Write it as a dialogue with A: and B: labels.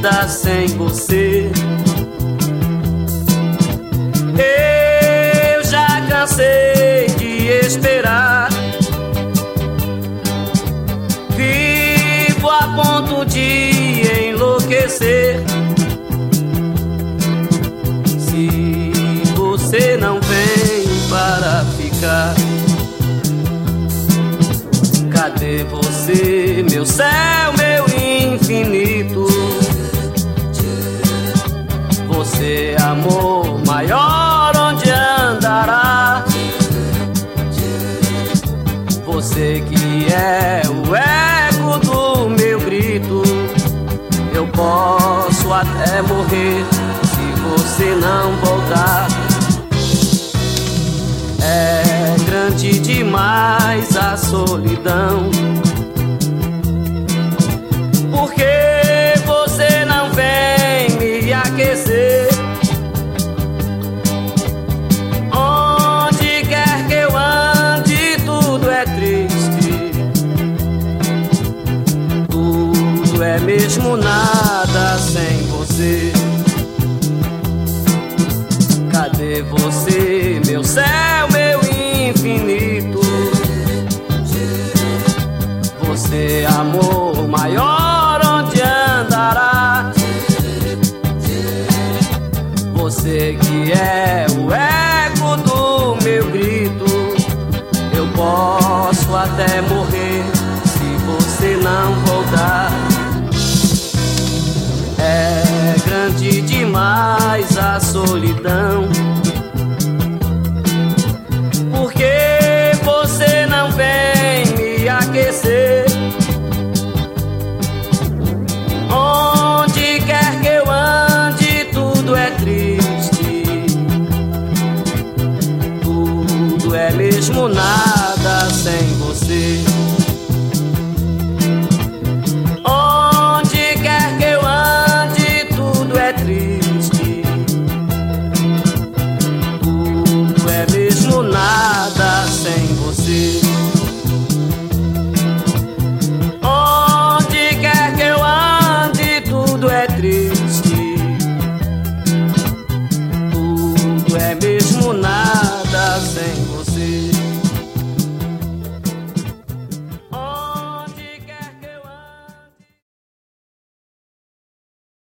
A: nada sem você. Eu já cansei de esperar, vivo a ponto de enlouquecer. Se você não vem para ficar, cadê você, meu céu, meu infinito? Você, amor maior, onde andará? Você que é o eco do meu grito. Eu posso até morrer se você não voltar. É grande demais a solidão. Por que você não vem me aquecer? Onde quer que eu ande, tudo é triste. Tudo é mesmo nada sem você. Cadê você, meu céu, meu infinito? Você, amor maior, onde andará? Você que é o eco do meu grito. Eu posso até morrer se você não voltar. É grande demais a solidão. Por que você não vem me aquecer? Onde quer que eu ande, tudo é triste. Tudo é mesmo nada